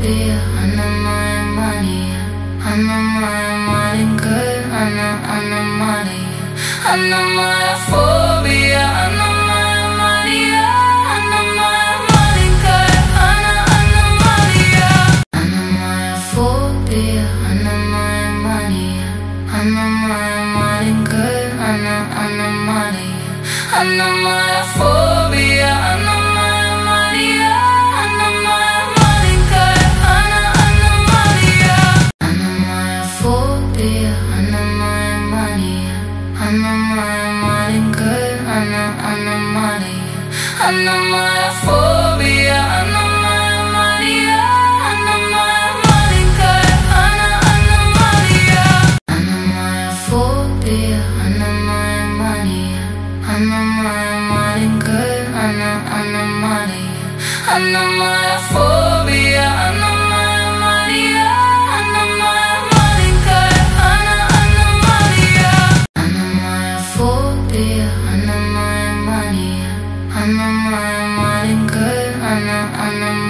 phobia, anomalia, anomalinka, anomalia, anomaphobia, anomalia, anomalinka, anomalia, anomaphobia, anomalia, anomalinka, anomalia, anomaphobia, anomalia, anomalinka, anomalia, anomaphobia, anomalia, anomalinka, anomalia, anomaphobia, anomalia, anomalinka, anomalia, anomaphobia, anomalia, anomalinka, anomalia, anomaphobia.